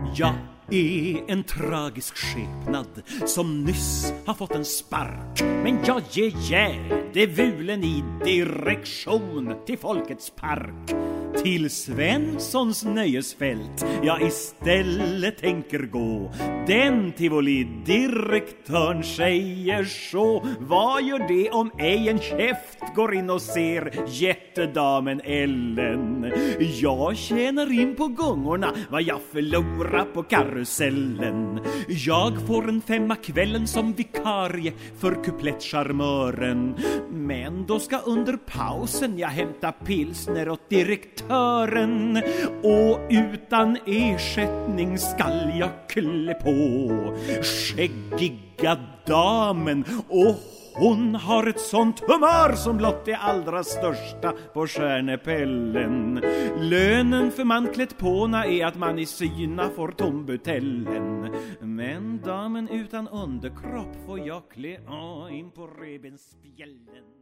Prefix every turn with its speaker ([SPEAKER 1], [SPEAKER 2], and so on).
[SPEAKER 1] Jag är en tragisk skepnad som nyss har fått en spark. Men jag ger gärdevulen i direktion till Folkets park. Till Svenssons nöjesfält jag istället tänker gå. Den tivoli-direktörn säger så. Vad gör det om ej en käft går in och ser jättedamen Ellen? Jag tjänar in på gångorna vad jag förlorar på karusellen. Jag får en 5 kvällen som vikarie för kuplettcharmören. Men då ska under pausen jag hämta pilsner åt direktören. Och utan ersättning skall jag klä på skäggiga damen. Och hon har ett sånt humör som blott det allra största på stjärnepellen. Lönen för man klätt påna är att man i syna får tombutellen. Men damen utan underkropp får jag klä in på revbensspjällen.